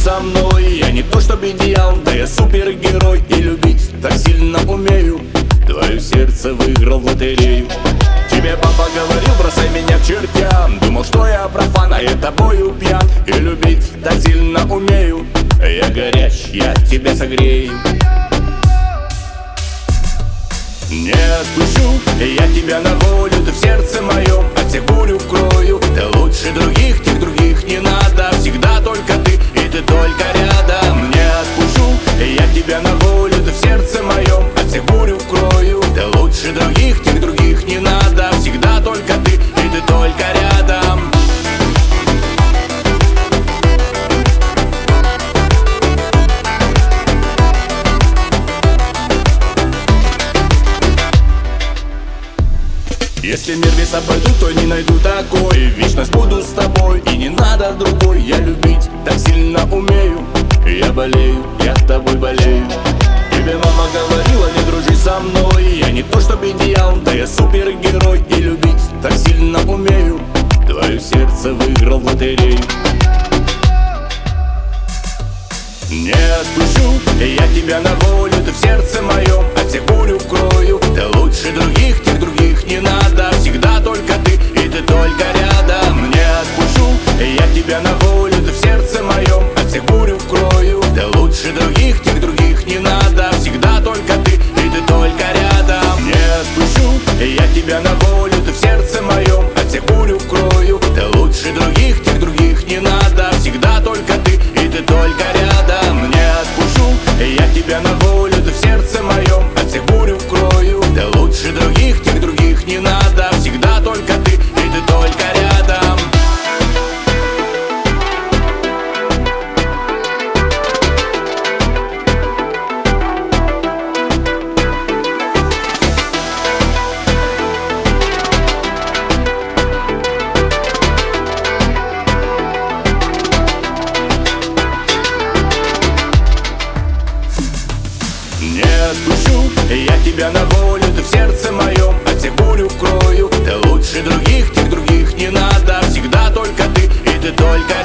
со мной. Я не то чтобы идеал, да я супергерой. И любить так сильно умею. Твое сердце выиграл в лотерею. Тебе папа говорил, бросай меня к чертям. Думал, что я профан, а я тобою пьян. И любить так сильно умею. Я горяч, я тебя согрею. Не отпущу я тебя на волю, ты в сердце моем от всех бурю укрою. Ты лучше других, тех других не надо. Всегда только ты, и ты только рядом. Не отпущу я тебя на волю, ты в сердце моем от всех бурю укрою. Ты лучше других, тех других не надо. Всегда только ты, и ты только рядом. Если мир весь обойду, то не найду такой. Вечность буду с тобой, и не надо другой. Я любить так сильно умею. Я болею, я с тобой болею. Тебе мама говорила, не дружи со мной. Я не то чтобы идеал, да я супергерой. И любить так сильно умею. Твое сердце выиграл в лотерею. Не отпущу я тебя на волю, ты в сердце моем от всех бурю укрою. Ты лучше других, тех других не надо. Всегда только ты, и ты только рядом. Не отпущу я тебя на волю, ты в сердце моем от всех бурю укрою. Ты лучше других, тех других не надо. Всегда только ты, и ты только рядом. Не отпущу я тебя на волю, ты в сердце моем от всех бурю укрою. Ты лучше других, тех других не надо. Всегда только ты, и ты только рядом. Не отпущу я тебя на волю, ты в сердце моем от всех бурю укрою. Ты лучше других, тех других не надо. Всегда только ты, и ты только рядом. Не отпущу я тебя на волю, ты в сердце моем от всех бурю укрою. Ты лучше других, тех других не надо. Всегда только ты, и ты только